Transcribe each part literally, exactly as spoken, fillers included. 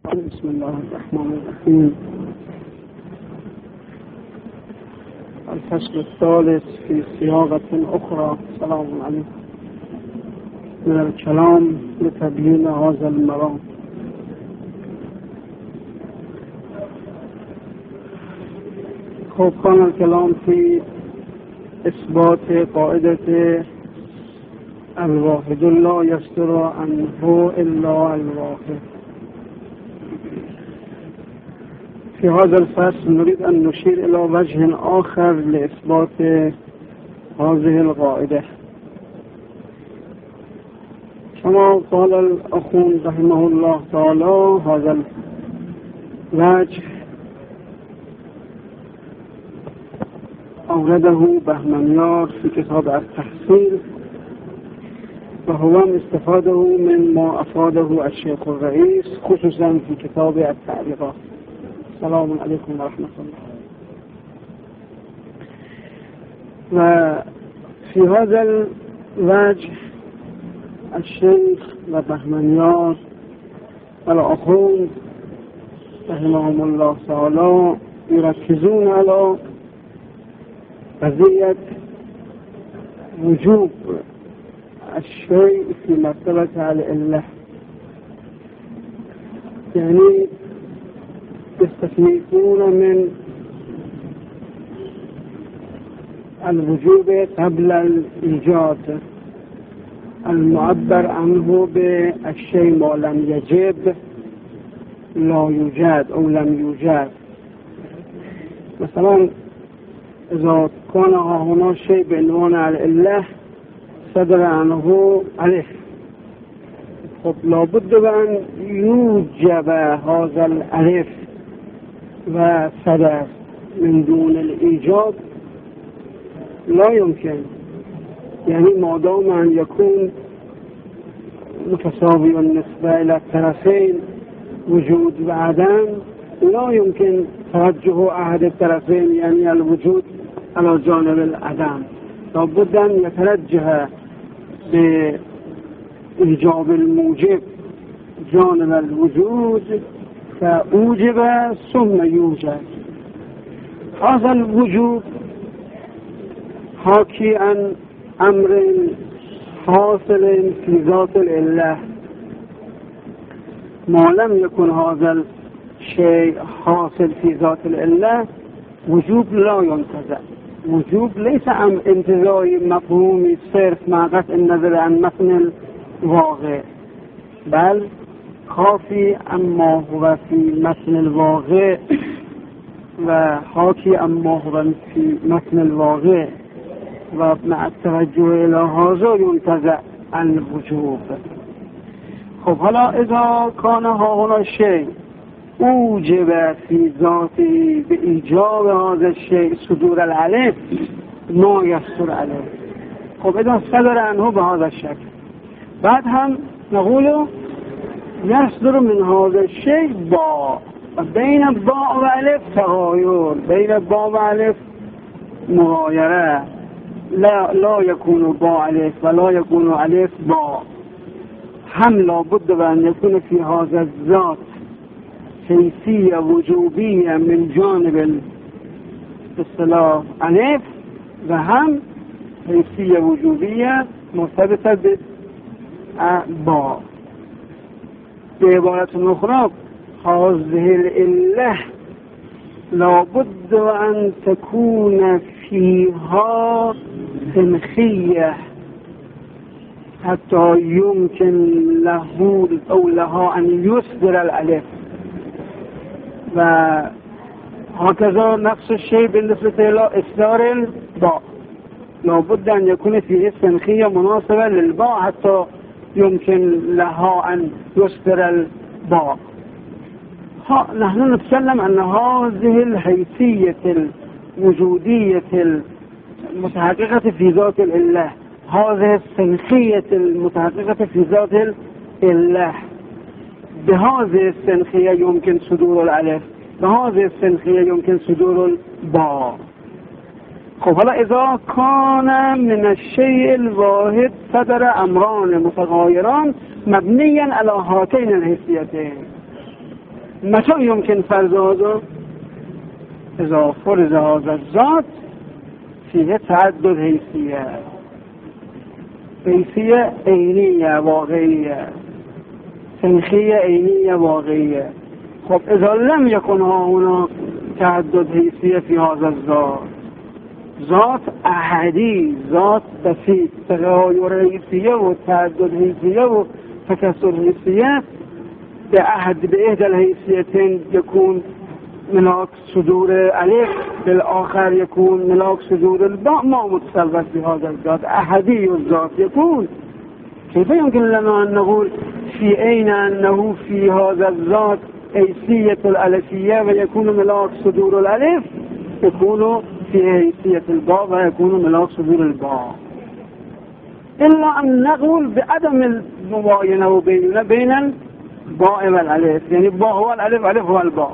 بسم الله الرحمن الرحيم. الفصل الثالث في صياغة أخرى. السلام عليكم. من الكلام لتبيين هذا المرام. خب كان الكلام في إثبات قاعدة الواحد لا يصدر عنه إلا الواحد. في هذا الفصل نريد أن نشير إلى وجه آخر لإثبات هذه القاعدة. كما قال الأخون رحمه الله تعالى، هذا الوجه أورده بهمنيار في كتاب التحصيل، وهو استفاده مما أفاده الشيخ الرئيس خصوصا في كتاب التعليقات. السلام عليكم ورحمة الله. وفي هذا الوجه الشيخ وبهمنيار والأخون رحمهم الله تعالى يركزون على قضية وجوب الشيء في مرتبة العلة، يعني يستثنون من الوجوب قبل الإيجاد المعبر عنه بالشيء ما لم يجب لا يوجد أو لم يوجد. مثلا إذا كان هنا شيء بعنوان العلة صدر عنه ألف، خب لابد بأن يوجب هذا الألف وصدر. من دون الإيجاب لا يمكن، يعني ما دام أن يكون متساوي بالنسبة إلى الطرفين وجود وعدم، لا يمكن توجه أحد الطرفين يعني الوجود على جانب العدم، لابد أن يتوجه بإيجاب الموجب جانب الوجود فأوجب ثم يوجد. هذا الوجود حاكي عن أمر حاصل في ذات العلة. ما لم يكن هذا الشيء حاصل في ذات العلة وجوب لا ينتزع. وجوب ليس عن انتزاعي مفهومي صرف مع قطع النظر عن متن الواقع، بل خافي عما هو في متن الواقع وحاكي عما هو في متن الواقع، ومع التوجه إلى هذا ينتزع عن الوجوب. خب حالا إذا كان هذا الشيء اوجب في ذاته بإيجاب هذا الشيء صدور العلف ما يصدر عليه، خب إذا صدر عنه بهذا الشكل، بعد هم نقول يصدر من هذا الشيء باء، بين باء وألف تغاير، بين باء وألف مغايرة، لا لا يكون باء ألف ولا يكون ألف باء. هم لابد بأن يكون في هذا الذات حيثية وجوبية من جانب الاصطلاح ألف، وهم حيثية وجوبية مرتبطة بالباء. بعبارة أخرى هذه العلة لابد أن تكون فيها سنخية حتى يمكن له أو لها أن يصدر الألف، وهكذا نفس الشيء بالنسبة إلى إصدار الباء، لابد أن يكون فيه سنخية مناسبة للباء حتى يمكن لها أن يصدر الباء. نحن نتكلم أن هذه الحيثية الوجودية المتحققة في ذات العلة، هذه السنخية المتحققة في ذات العلة، بهذه السنخية يمكن صدور الألف، بهذه السنخية يمكن صدور الباء. خب حالا إذا كان من الشيء الواحد صدر أمران متغايران مبنيا على هاتين الحيثيتين، متى يمكن فرض هذا؟ إذا فرض هذا الذات فيه تعدد حیثیه، حیثیه عینیه واقعیه، سنخیه عینیه واقعیه. خب اذا لم يكن هنا تعدد حیثیه في هذا الذات، ذات احدی، ذات بسیط، تغایر حیثیه و تعدد حیثیه و تکثر حیثیه، به احد به احدى الحیثیتين يكون ملاك صدور الف، بالآخر يكون ملاك صدور الباء، ما متسلبس بهذا الذات احدي الذات يكون. كيف يمكن لنا أن نقول في أين أنه في هذا الذات حيثية الألفية ويكون ملاك صدور الألف، يكون في حيثية الباء ويكون ملاك صدور الباء، إلا أن نقول بعدم المباينة بيننا بين الباء والألف، يعني الباء هو الألف، الألف هو الباء.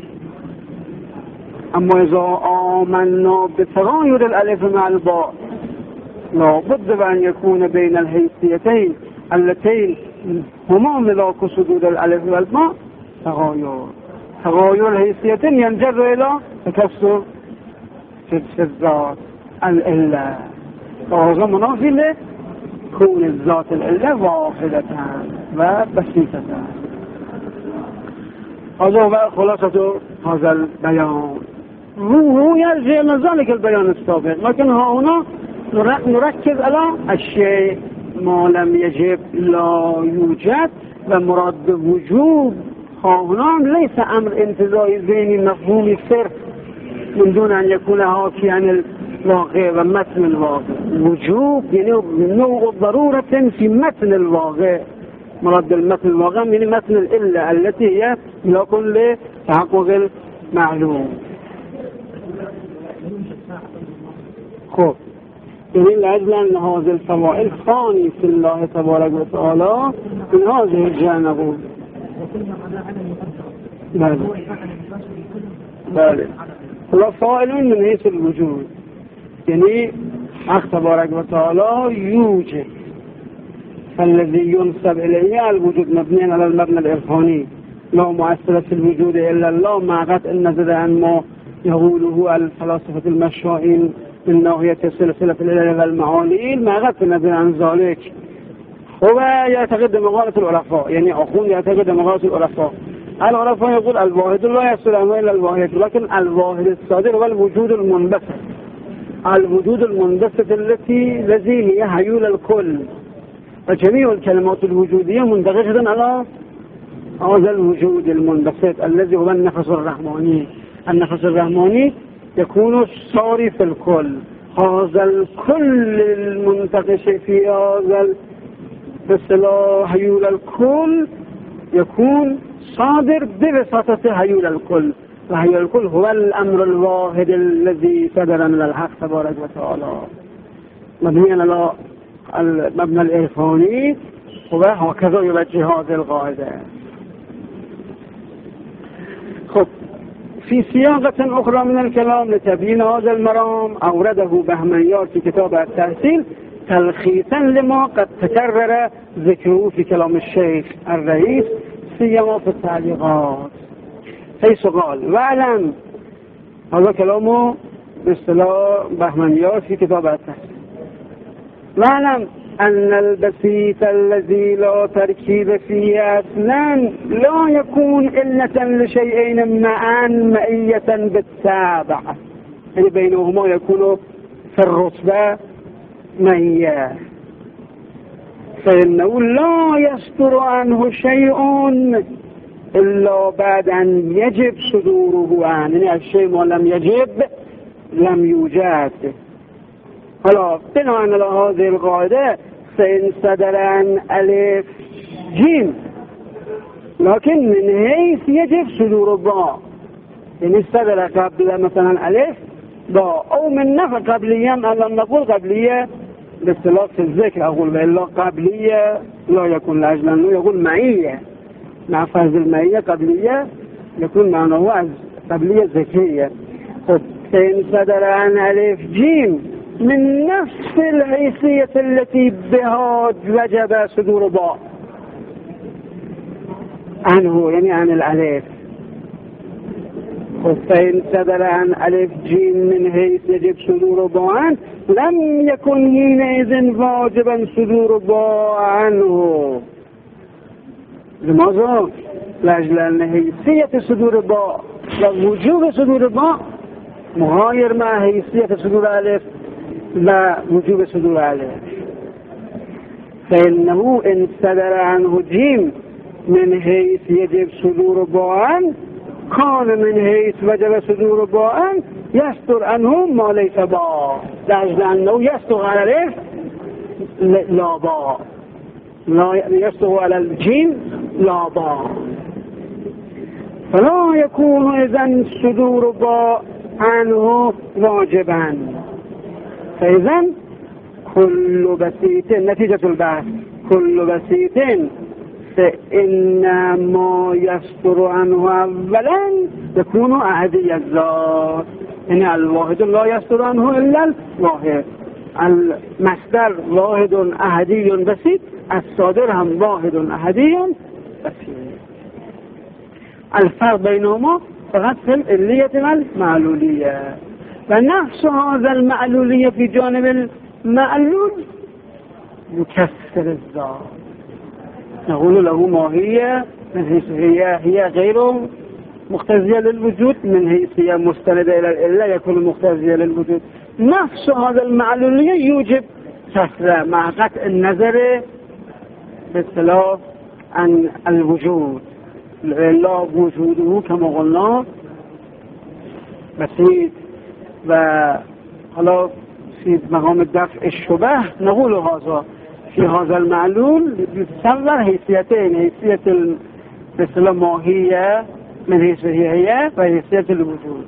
أما إذا آمنا بتغاير الألف مع الباء لا بد أن يكون بين الحيثيتين اللتين هما ملاك صدور الألف والباء تغاير. تغاير الحيثيتين ينجر إلى تكسر في الذات العلة، وهذا منافي لكون الذات العلة واحدة وبسيطة. هذا هو خلاصة هذا البيان. هو يرجع من ذلك البيان السابق، لكن هنا نركز على الشيء ما لم يجب لا يوجد، ومراد وجوب هنا ليس أمر انتزاعي ذهني مفهومي صرف من دون أن يكون حاكي عن الواقع ومتن الواقع. وجوب يعني نوع ضرورة في متن الواقع، مراد المتن الواقع يعني متن الإلة التي هي لا كل تحقق المعلوم. خب يعني لأجل أن هذه الفوائد ثاني في الله تبارك وتعالى من هذه الجهة نقول بله بله هو فاعل من حيث الوجود، يعني حق تبارك وتعالى يوجد، فالذي ينسب إليه الوجود مبني على المبنى الإرفاني، لا مؤثر في الوجود إلا الله، مع قطع النظر عن ما يقوله الفلاسفة المشائين من ناحية سلسلة العلل والمعاني، مع قطع النظر عن ذلك. هو يعتقد مقالة العرفاء، يعني أخون يعتقد مقالة العرفاء. العرفاء يقول الواحد لا يصل إلى الواحد، لكن الواحد الصادر هو الوجود المنبثق، الوجود المنبثق التي الذي هي حيول الكل، فجميع الكلمات الوجودية مندرجة على هذا الوجود المنبثق الذي هو النفس الرحماني. النفس الرحماني يكون صاري في الكل، هذا الكل المنتقش في هذا بصلاح حيول الكل يكون صادر بواسطة حيول الكل، وحيول الكل هو الأمر الواحد الذي صدر من الحق تبارك وتعالى، مبنيا على المبنى الإرفاني، وهكذا يوجه هذه القاعدة. خب في سياقة أخرى من الكلام لتبيين هذا المرام أورده بهمنيار في كتاب التحصيل تلخيصا لما قد تكرر ذكره في كلام الشيخ الرئيس سيما في التعليقات، حيث قال: واعلم، هذا كلامه باصطلاح بهمنيار في كتاب التحصيل، واعلم أن البسيط الذي لا تركيب فيه أصلا لا يكون إلة لشيئين معا مئية بالتابع، يعني بينهما يكون في الرتبة مئية، فإنه لا يصدر عنه شيء إلا بعد أن يجب صدوره عنه، يعني الشيء ما لم يجب لم يوجد. هلا بناء على هذه القاعدة فإن صدر عن ألف جيم لكن من حيث يجب صدور باء، يعني صدر قبل مثلا ألف باء، أو من نفع قبلية، ألم نقول قبلية باصطلاح في الذكر، أقول إلا قبلية لا يكون لأجل أنه يقول معية، مع فهز المعية قبلية يكون معناه قبلية ذكية. فإن صدر عن ألف جيم من نفس الحيثية التي بها وجب صدور باء عنه، يعني عن الألف، فإن صدر عن ألف جيم من حيث يجب صدور با عنه لم يكن حينئذ واجبا صدور با عنه. لماذا؟ لأجل أن حيثية صدور با ووجوب صدور با مغاير مع حيثية صدور ألف ووجوب صدور ألف. فإنه إن صدر عنه جيم من حيث يجب صدور با عنه كان من حيث وجب صدور با عنه يستر عنه ما ليس با لأجل أنه يستر على الألف لا با لا يستر على الجيم لا با فلا يكون إذن صدور با عنه واجبا. فإذن كل بسيط نتيجة البحث كل بسيط فإنما يستر عنه أولا يكون أحدي الذات، يعني الواحد لا يستر عنه إلا الواحد. المصدر واحد أحدي بسيط، الصادر هم واحد أحدي بسيط. الفرق بينهما فقط في العلية والمعلولية، ونفس هذا المعلولية في جانب المعلول مكسر الذات، نقول له ماهية من حيث هي هي غير مختزية للوجود، من حيث هي مستندة إلى العلة يكون مختزية للوجود. نفس هذا المعلولية يوجب كسر مع قطع النظر باختلاف عن الوجود. العلة وجوده كما قلنا بسيط، وخلاص في مقام دفع الشبه نقول هذا في هذا المعلول يتصور حيثيتين، حيثية مثل ماهية من حيث هي هي وحيثية الوجود.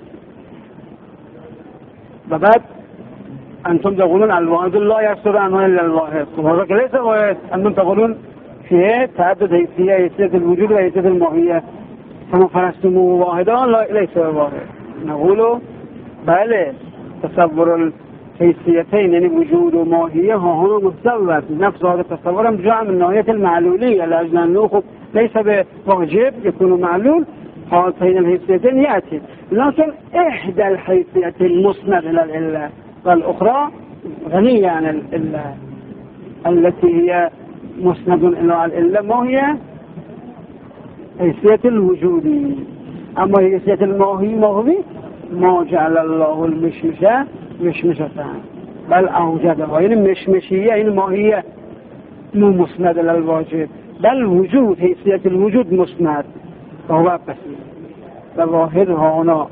وبعد أنتم تقولون الواحد لا يستر عنه إلا الواحد، وهذا ليس واحد. أنتم تقولون فيه تعدد حيثية، حيثية الوجود وحيثية الماهية، فما فرستموه واحدا لا ليس واحد. نقول بله تصور الحيثيتين يعني وجود وماهية هنا متصور، نفس هذا التصور جاء من ناحية المعلولية، لأجل أنه ليس بواجب يكون معلول. هاتين الحيثيتين يأتي، لكن إحدى الحيثيتين مسند إلى العلة والأخرى غنية عن العلة التي هي مسند إلى العلة. ما هي حيثية الوجود، أما حيثية الماهي ماهي ما جعل الله المشمشة مشمشة بل أوجدها، يعني مشمشية يعني ماهية مو مسند إلى الواجب، بل وجود حيثية الوجود مسند فهو بسيط. فالواحد هنا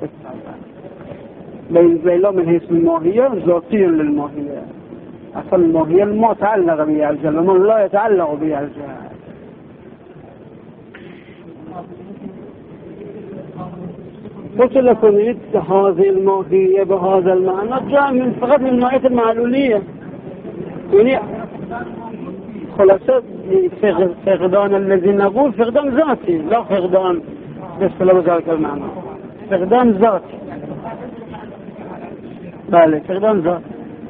بيلا من حيث الماهية ذاتي للماهية، أصل الماهية ما تعلق بها الجهل ومن لا يتعلق بها الجهل. قلت لكم هذه الماهية بهذا المعنى جاء من فقط من نوعية المعلولية، يعني خلاصة فقدان الذي نقول فقدان ذاتي لا فقدان باستلاب ذلك المعنى، فقدان ذاتي. بله فقدان ذاتي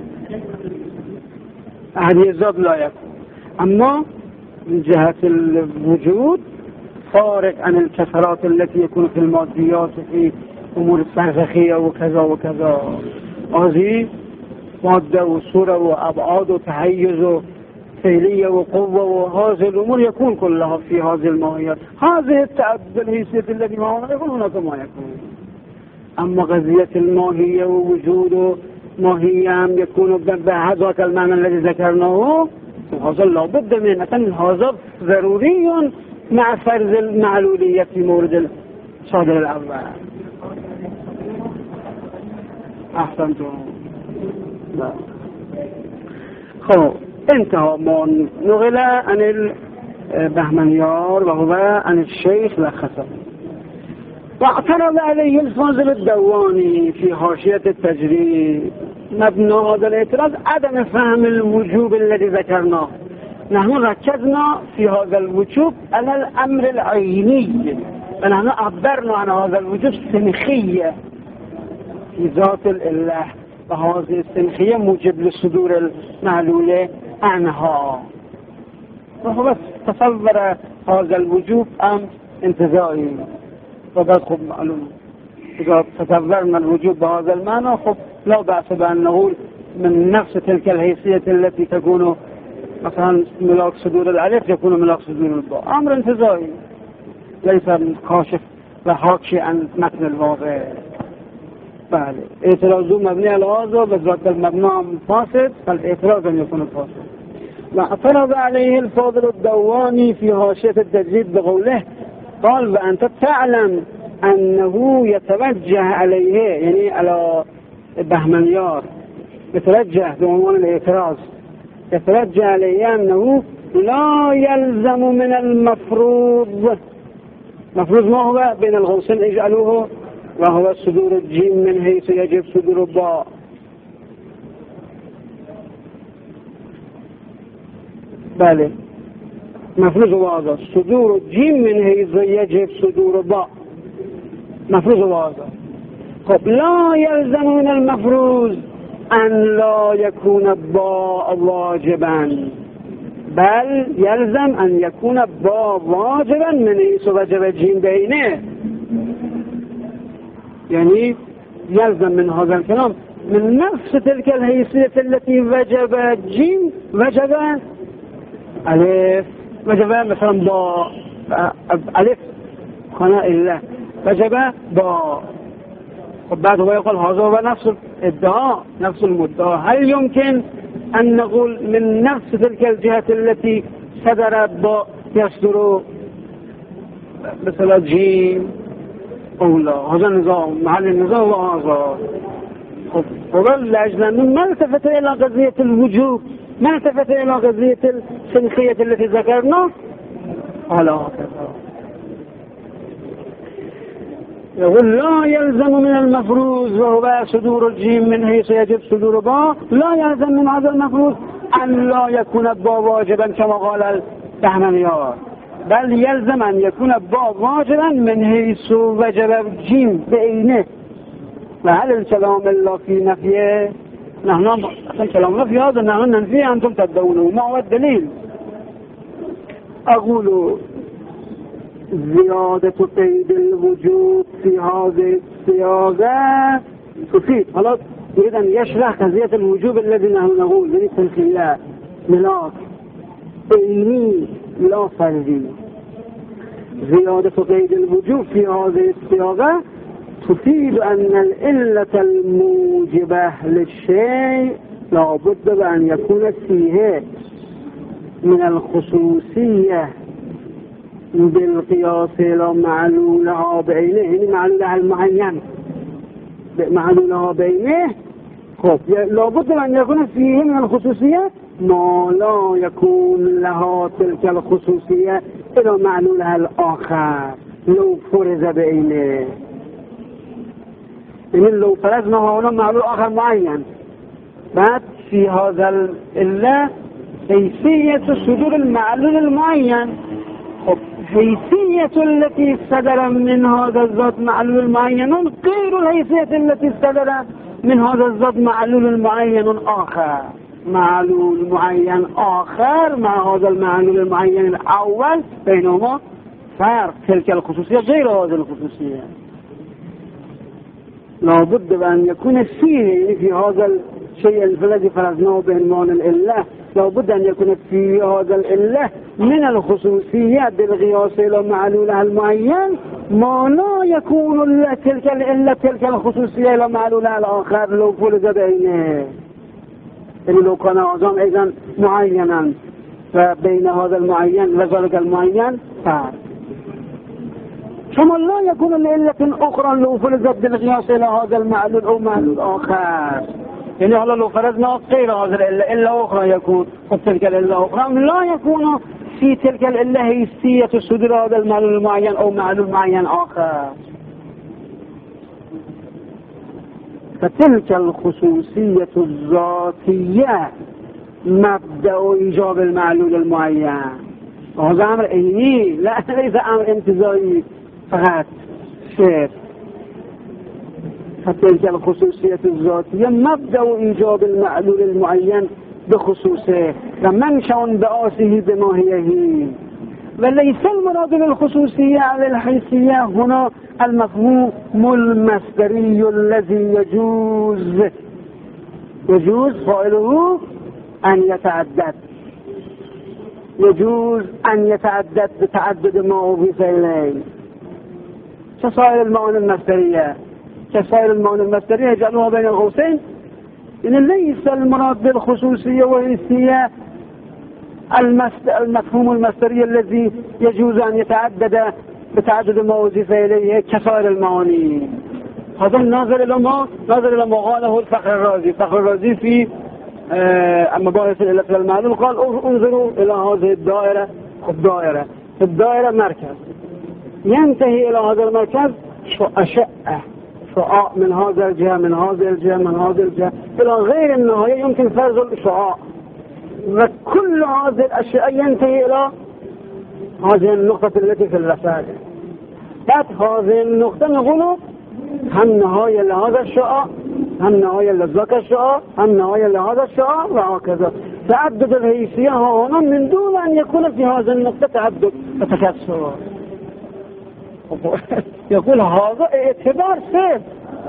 أحدية الذات لا يكون. أما من جهة الوجود فارق عن الكسرات التي يكون في الماديات في أمور البرزخية وكذا وكذا. هذه مادة وصورة وأبعاد وتحيز وفعلية وقوة، وهذه الأمور يكون كلها في هذه الماهيات. هذه التعدد الحيثية التي ما هنا يكون هناك ما يكون. أما قضية الماهية ووجود ماهية يكون بهذا المعنى الذي ذكرناه، وهذا لا بد من هذا ضروري مع فرض المعلولية في مورد الصادر الأول. أحسنتم. خب انتهى ما نقل عن البهمنيار وهو عن الشيخ لخصه. واعترض عليه الفاضل الدواني في حاشية التجريد. مبنى هذا الاعتراض عدم فهم الوجوب الذي ذكرناه. نحن ركزنا في هذا الوجوب على الأمر العيني، ونحن عبرنا عن هذا الوجوب سنخية في ذات الإله، وهذه السنخية موجب لصدور المعلولة عنها. وهو بس تصور هذا الوجوب أم انتظاري وقد خب معلوم. إذا تصورنا الوجوب بهذا المعنى خب لا بأس بأن نقول من نفس تلك الحيثية التي تكون مثلا ملاك صدور الألف يكون ملاك صدور الباء، أمر انتزاعي ليس كاشف وحاكي عن متن الواقع. بله اعتراض مبني على هذا بذات المبنى فاسد، فالاعتراض أن يكون فاسد. واعترض عليه الفاضل الدواني في حاشية التجريد بقوله قال وأنت تعلم أنه يتوجه عليه، يعني على بهمنيار يتوجه بعنوان الاعتراض، يتوجه عليه أنه لا يلزم من المفروض، مفروض ما هو بين القوسين اجعلوه وهو صدور الجيم من حيث يجب صدور الباء. بله مفروض واضح صدور الجيم من حيث يجب صدور الباء، مفروض واضح. خب لا يلزم من المفروض أن لا يكون الباء واجبا، بل يلزم أن يكون الباء واجبا من حيث وجب الجيم بينه. يعني يلزم من هذا الكلام من نفس تلك الحيثية التي وجب الجيم وجب ألف، وجب مثلا باء ألف خناء الله وجب باء. وبعد هو يقول هذا هو نفس الادعاء نفس المدعى. هل يمكن أن نقول من نفس تلك الجهة التي صدرت باء يصدر مثلا جيم أو لا؟ هذا النظام محل النظام وهذا وظل لأجل أنه ما التفت إلى قضية الوجوب، ما التفت إلى قضية السنخية التي ذكرنا على هكذا. يقول لا يلزم من المفروض وهو صدور الجيم من حيث يجب صدور باء، لا يلزم من هذا المفروض أن لا يكون الباء واجبا كما قال البهمنيار، بل يلزم أن يكون الباء واجبا من حيث وجب الجيم بعينه. وهل الكلام إلا في نفيه؟ نحن كلامنا في هذا نحن ننفيه أنتم تدعونه، ما هو الدليل؟ أقول زيادة قيد الوجود في هذه الصياغة تفيد. خلاص إذا يشرح قضية الوجوب الذي نحن نقول من التنخيلات ملاك عيني لا فردي. زيادة قيد الوجوب في هذه الصياغة تفيد أن العلة الموجبة للشيء لا بد بأن يكون فيه من الخصوصية بالقياس إلى معلولها بعينه، يعني معلولها المعين معلولها بعينه. خب لا بد أن يكون فيه من الخصوصية ما لا يكون لها تلك الخصوصية إلى معلولها الآخر لو فرز بعينه. يعني لو فرزنا هنا معلول آخر معين بعد في هذا الإلا حيثية صدور المعلول المعين. خب حيثية التي صدر من هذا الذات معلول معين غير الحيثية التي صدر من هذا الذات معلول معين آخر، معلول معين آخر مع هذا المعلول المعين الأول بينهما فرق. تلك الخصوصية غير هذه الخصوصية. لابد بأن يكون فيه في هذا الشيء الذي فرضناه بعنوان الإله، لابد أن يكون في هذا الإله من الخصوصية بالقياس إلى معلولها المعين ما لا يكون تلك الإله تلك الخصوصية إلى معلولها الآخر لو فرز بينه. يعني لو كان أعظم أيضا معينا فبين هذا المعين وذلك المعين فرق. ثم لا يكون لعلة أخرى لو فرزت بالقياس إلى هذا المعلول أو معلول آخر. يعني هلا لو فرضنا غير هذا العلة إلا أخرى يكون تلك العلة أخرى لا يكون في تلك العلة حيثية صدور هذا المعلول المعين أو معلول معين آخر. فتلك الخصوصية الذاتية مبدأ إيجاب المعلول المعين. وهذا أمر عيني لا ليس أمر انتزاعي فقط شيء. فتلك الخصوصية الذاتية مبدأ إيجاب المعلول المعين بخصوصه ومنشأ بآسه بماهيه وليس المراد بالخصوصية على الحيثية هنا المفهوم المصدري الذي يجوز يجوز فاعله أن يتعدد يجوز أن يتعدد بتعدد ما أضيف إليه كسائر المعاني المصدرية كسائر المعاني المصدرية جعلوها بين القوسين. إن ليس المراد بالخصوصية والحيثية المفهوم المصدري الذي يجوز أن يتعدد بتعدد ما أضيف إليه كسائر المعاني. هذا الناظر إلى ما ناظر إلى ما قاله الفخر الرازي. الفخر الرازي في مباحث العلة والمعلول قال انظروا إلى هذه الدائرة. الدائرة الدائرة مركز ينتهي إلى هذا المركز أشعة شعاع من هذا الجهة من هذه الجهة من هذه الجهة إلى غير النهاية يمكن فرز الشعاع، وكل هذه الأشياء ينتهي إلى هذه النقطة التي في الرسالة. بعد هذه النقطة نقول هم نهاية لهذا الشعاع هم نهاية لذاك الشعاع هم نهاية لهذا الشعاع وهكذا. تعدد الحيثية هنا من دون أن يكون في هذه النقطة تعدد وتكسر. يقول هذا اعتبار سيد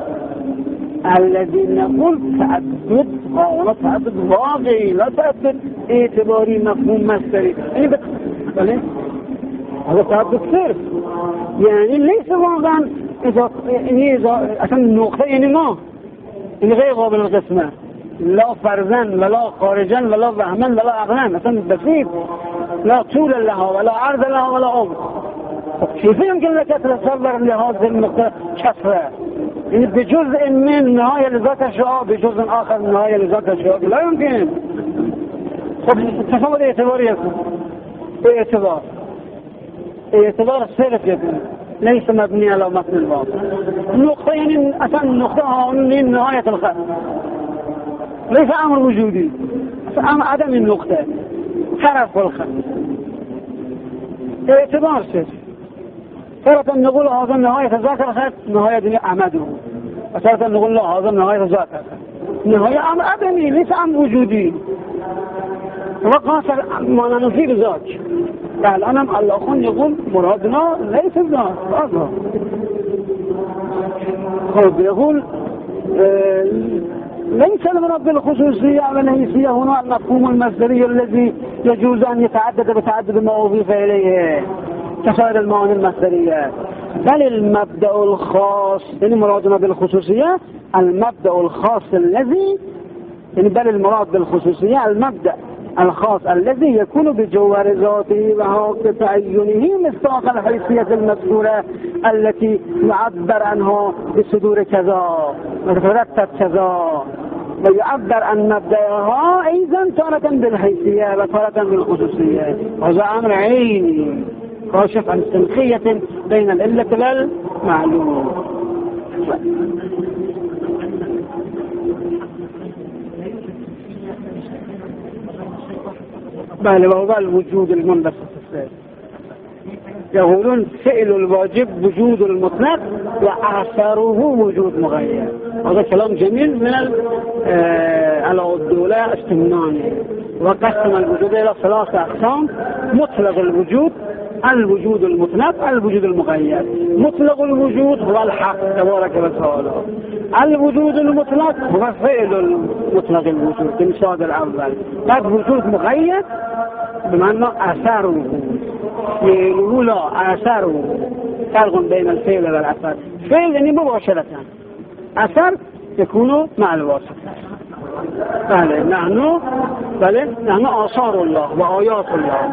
الذي نقول تعدد هنا تعدد واقعي لا تعدد اعتباري مفهوم مصدري. يعني بت... هذا تعدد صرف يعني ليس واقعا إذا إذا أصلا النقطة يعني ما إن غير قابل القسمة لا فرزا ولا خارجا ولا وهما ولا عقلا مثلا بسيط لا طول لها ولا عرض لها ولا عمق. كيف يمكن لك تتصور لهذه النقطة كثرة يعني بجزء من نهاية لذات الشعاع بجزء آخر من نهاية لذات الشعاع لا يمكن. تصور اعتبار يكون اعتبار اعتبار السلف يكون ليس مبني على متن الواقع. النقطة يعني أصلا النقطة من نهاية الخط ليس أمر وجودي أمر عدم النقطة حرف الخط اعتبار سيف. تارة نقول هذا نهاية ذاك الخط نهاية أعمده وتارة نقول له هذا نهاية ذاك نهاية أمر عدمي ليس أمر وجودي وقاصر ما نفيد ذاك. يعني أنا الأخوان يقول مرادنا ليس الذات هذا خب يقول آه ليس المراد بالخصوصية والحيثية هنا المفهوم المصدري الذي يجوز أن يتعدد بتعدد ما أضيف إليه كسائر المعاني المصدرية، بل المبدأ الخاص يعني مرادنا بالخصوصية المبدأ الخاص الذي يعني بل المراد بالخصوصية المبدأ الخاص الذي يكون بجوهر ذاته وحق تعينه مصداق الحيثية المذكورة التي يعبر عنها بصدور كذا وترتب كذا ويعبر عن مبدأها أيضا تارة بالحيثية وتارة بالخصوصية. هذا أمر عيني كاشف عن سنخية بين العلة والمعلوم. بل وهو الوجود المنبسط الثاني. يقولون فعل الواجب وجود المطلق وآثاره وجود مغير. هذا كلام جميل من الدولة السمناني. وقسم الوجود إلى ثلاثة أقسام: مطلق الوجود الوجود المطلق الوجود المغير. مطلق الوجود هو الحق تبارك وتعالى. الوجود المطلق هو فعل المطلق الوجود بمثال الأول. بعد وجود مغير بمعنى أثاره فعله لا أثاره فرق بين الفعل والأثر. فعل يعني مباشرة أثر يكون مع الواسطة. بله نحن بله نحن آثار الله وآيات الله.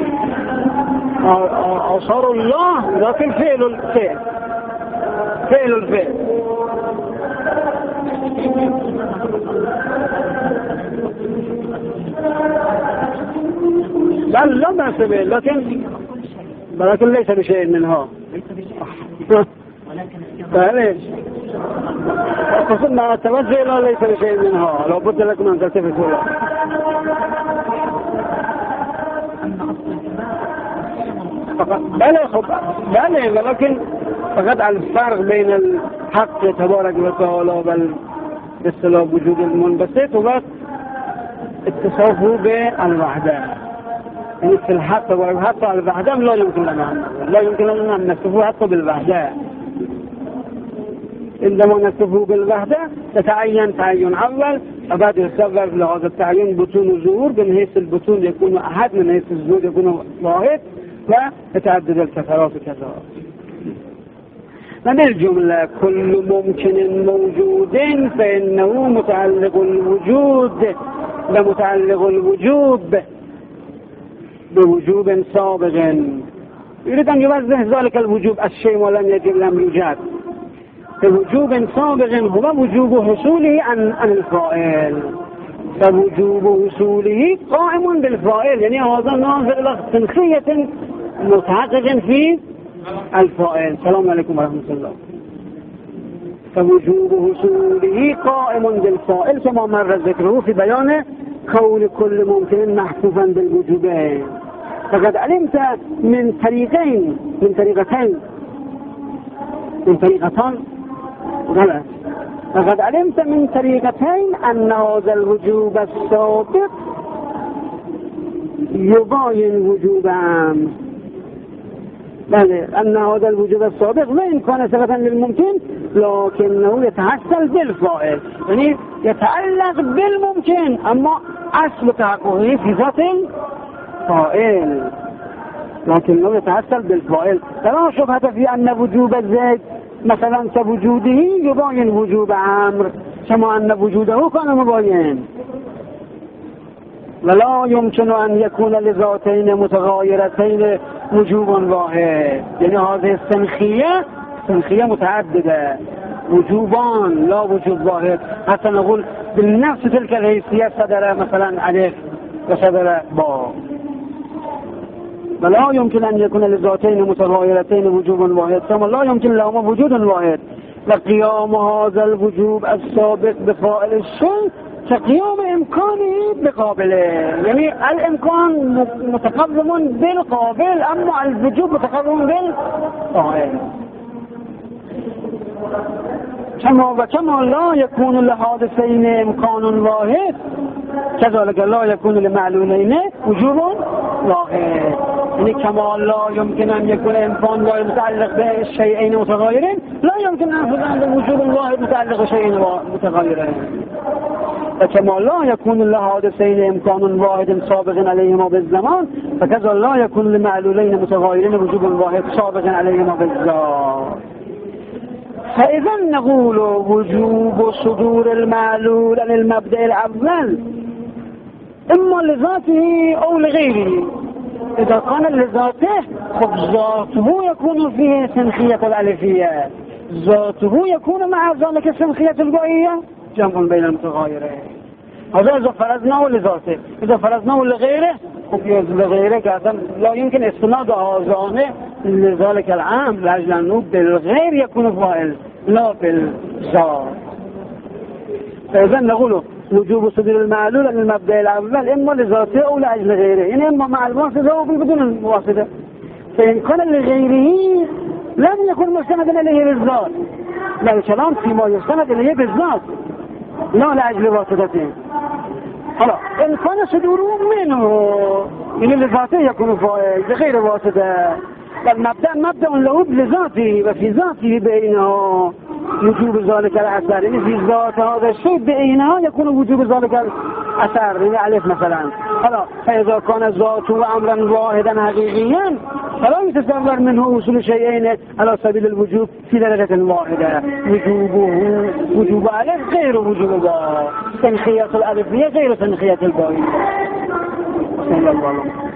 آثار الله لكن فعل الفعل فعل الفعل بل لا بأس به لكن ولكن ليس بشيء منها. ولكن قصدنا التوجه لا ليس بشيء منها لو بد لكم أن تلتفتوا له. بلى بلى ولكن فقط على الفرق بين الحق تبارك وتعالى بالاصطلاح وجود المنبسط وبعد اتصافه بالوحدة. يعني في الحق والحق على الوحدة لا يمكن لنا لا يمكن لنا أن نكتفوا حتى بالوحدة. عندما نكتفوا بالوحدة تتعين تعين أول، وبعد يتصور لهذا التعين بطون وظهور، من حيث البطون يكون أحد، من حيث الظهور يكون واحد، وتتعدد الكثرات كذا. من الجملة كل ممكن موجود فإنه متعلق الوجود ومتعلق الوجوب بوجوب سابق. يريد أن يوضح ذلك الوجوب الشيء ولم يجب لم يوجد. بوجوب سابق هو وجوب حصوله عن عن الفاعل، فوجوب حصوله قائم بالفاعل، يعني هذا ناظر إلى تنخية متحقق في الفاعل. السلام عليكم ورحمة الله. فوجوب حصوله قائم بالفاعل كما مر ذكره في بيان كون كل ممكن محفوظا بالوجوبين. فقد علمت من طريقين من طريقتين من طريقتان غلط فقد علمت من طريقتين أن هذا الوجوب السابق يباين وجوب عام. بله أن هذا الوجوب السابق وإن كان سببا للممكن لكنه يتحصل بالفاعل، يعني يتعلق بالممكن، أما أصل تحققه في ذات الفاعل لكنه يتحصل بالفاعل. فلا شبهة في أن وجوب الزيد مثلا كوجوده يباين وجوب عمرو كما أن وجوده كان مباين. ولا يمكن أن يكون لذاتين متغايرتين وجوب واحد، يعني هذه التنخية تنخية متعددة، وجوبان لا وجوب واحد. حتى نقول بالنفس تلك الحيثية صدر مثلا ألف وصدر باء. ولا يمكن أن يكون لذاتين متغايرتين وجوب واحد كما لا يمكن لهما وجود واحد. وقيام هذا الوجوب السابق بفاعل الشيء كقيام إمكانه بقابله، يعني الإمكان متقدم بالقابل أما الوجوب متقدم بالفاعل. كما وكما لا يكون لحادثين إمكان واحد كذلك لا يكون لمعلولين وجوب واحد، يعني كما لا يمكن أن يكون إمكان واحد متعلق بشيئين متغيرين لا يمكن أن يكون وجوب واحد متعلق بشيئين متغيرين. فكما لا يكون لحادثين إمكان واحد سابق عليهما بالزمان فكذا لا يكون لمعلولين متغيرين وجوب واحد سابق عليهما بالذات. فإذا نقول وجوب صدور المعلول عن المبدأ الأول إما لذاته أو لغيره. إذا كان لذاته خب ذاته يكون فيه تنخية الألفية، ذاته يكون مع ذلك تنخية البائية، جمع بين المتغايرين. هذا إذا فرضناه لذاته. إذا فرضناه لغيره خب لغيره كذا لا يمكن استناد هذان لذلك العام لأجل أنه بالغير يكون فاعل لا بالذات. فإذا نقول وجوب صدور المعلول عن المبدأ الأول إما لذاته أو لأجل غيره، يعني إما مع الواسطة أو بدون الواسطة. فإن كان لغيره لم يكن مستندا إليه بالذات، لا الكلام فيما يستند إليه بالذات لا لأجل واسطته. خلاص إن كان صدوره منه يعني لذاته يكون فاعل بغير واسطة. فالمبدأ مبدأ له بذاته وفي ذاته بينه وجوب ذلك الأثر، يعني في ذات هذا الشيء بينه يكون وجوب ذلك الأثر، يعني ألف مثلا. خلاص فإذا كان ذاته أمرا واحدا حقيقيا فلا يتصور منه وصول شيئين على سبيل الوجوب في درجة واحدة. وجوبه وجوب ألف غير وجوب باء، تنخية الألف هي غير تنخية الباء. صلى الله عليه وسلم.